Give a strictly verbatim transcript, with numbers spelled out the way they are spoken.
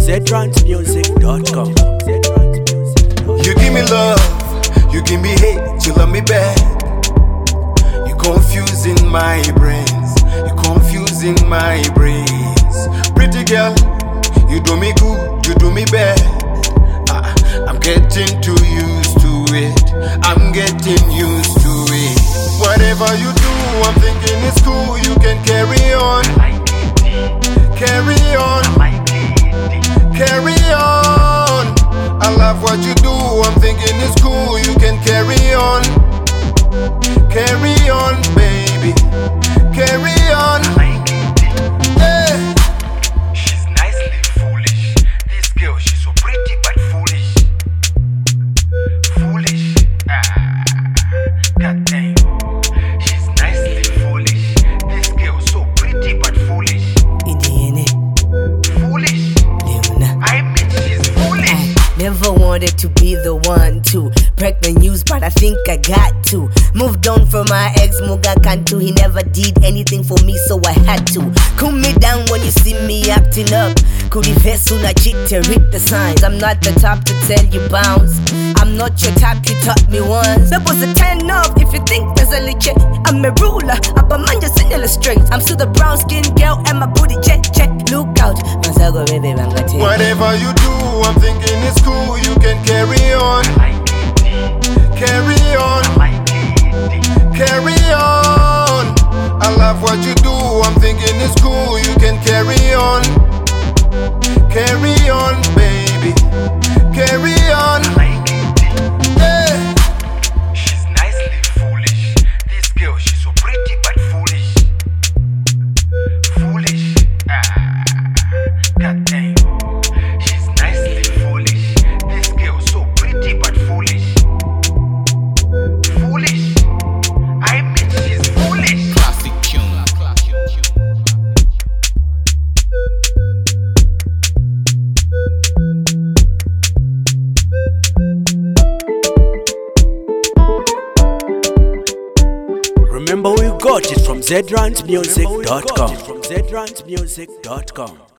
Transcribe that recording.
z rant music dot com. You give me love, you give me hate, you love me bad. You confusing my brains, you confusing my brains. Pretty girl, you do me good, you do me bad. Ah, I'm getting too used to it, I'm getting used to it. Whatever you do, I'm thinking it's cool, you can carry on. Carry on, carry on. I love what you do, I'm thinking it's cool, you can carry on. Carry on, baby, carry on. Hey. She's nicely foolish. This girl, she's so pretty but foolish. Foolish. Ah, goddamn. She's nicely foolish. This girl, so pretty but foolish. Foolish. I mean, she's foolish. Never wanted to be the one to break the news, but I think I got to. Moved on from my ex, Muga Kantu. He never did anything for me, so I had to. Cool me down when you see me acting up. Kudivesu na chite, read the signs. I'm not the type to tell you bounce. I'm not your type, you taught me once. That was a ten off if you think there's a liche. I'm a ruler, up a man just in illustrate. I'm still the brown skin girl and my booty check, check. Look out, Masago baby, I'm gonna take. Whatever you do, I'm thinking it's cool, you can carry on. Carry on, carry on. I love what you do, I'm thinking it's cool, you can carry on. Carry on, baby, carry on. Hey. She's nicely foolish. This girl, she's so pretty but foolish. Foolish. Ah, goddamn. She's nicely foolish. This girl, so pretty but foolish. Foolish. I mean, she's foolish. Classic tune. Remember, we got it from z rant music dot com. From z rant music dot com.